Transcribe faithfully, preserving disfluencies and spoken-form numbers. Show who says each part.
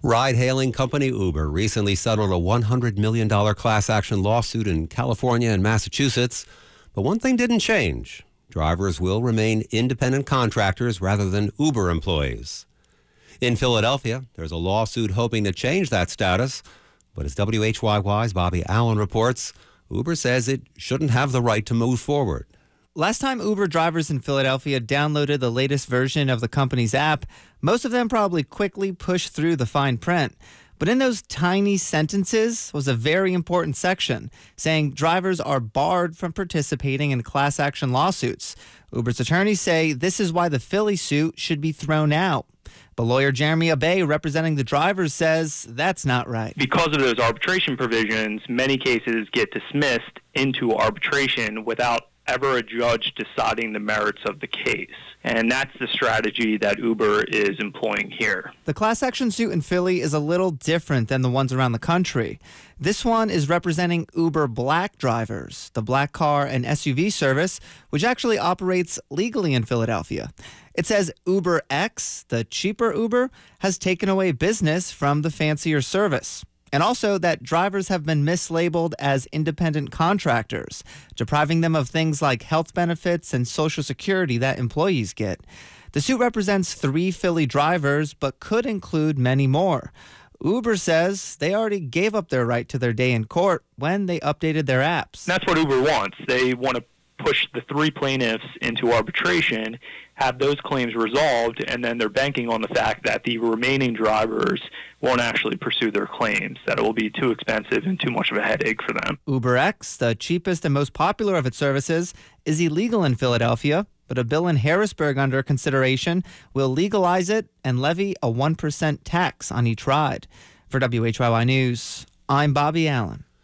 Speaker 1: Ride-hailing company Uber recently settled a one hundred million dollars class action lawsuit in California and Massachusetts. But one thing didn't change. Drivers will remain independent contractors rather than Uber employees. In Philadelphia, there's a lawsuit hoping to change that status. But as W H Y Y's Bobby Allen reports, Uber says it shouldn't have the right to move forward.
Speaker 2: Last time Uber drivers in Philadelphia downloaded the latest version of the company's app, most of them probably quickly pushed through the fine print. But in those tiny sentences was a very important section saying drivers are barred from participating in class action lawsuits. Uber's attorneys say this is why the Philly suit should be thrown out. But lawyer Jeremy Abbey, representing the drivers, says that's not right.
Speaker 3: Because of those arbitration provisions, many cases get dismissed into arbitration without ever a judge deciding the merits of the case. And that's the strategy that Uber is employing here.
Speaker 2: The class action suit in Philly is a little different than the ones around the country. This one is representing Uber Black drivers, the black car and S U V service, which actually operates legally in Philadelphia. It says Uber X, the cheaper Uber, has taken away business from the fancier service. And also that drivers have been mislabeled as independent contractors, depriving them of things like health benefits and Social Security that employees get. The suit represents three Philly drivers, but could include many more. Uber says they already gave up their right to their day in court when they updated their apps.
Speaker 3: That's what Uber wants. They want to push the three plaintiffs into arbitration, have those claims resolved, and then they're banking on the fact that the remaining drivers won't actually pursue their claims, that it will be too expensive and too much of a headache for them.
Speaker 2: UberX, the cheapest and most popular of its services, is illegal in Philadelphia, but a bill in Harrisburg under consideration will legalize it and levy a one percent tax on each ride. For W H Y Y News, I'm Bobby Allen.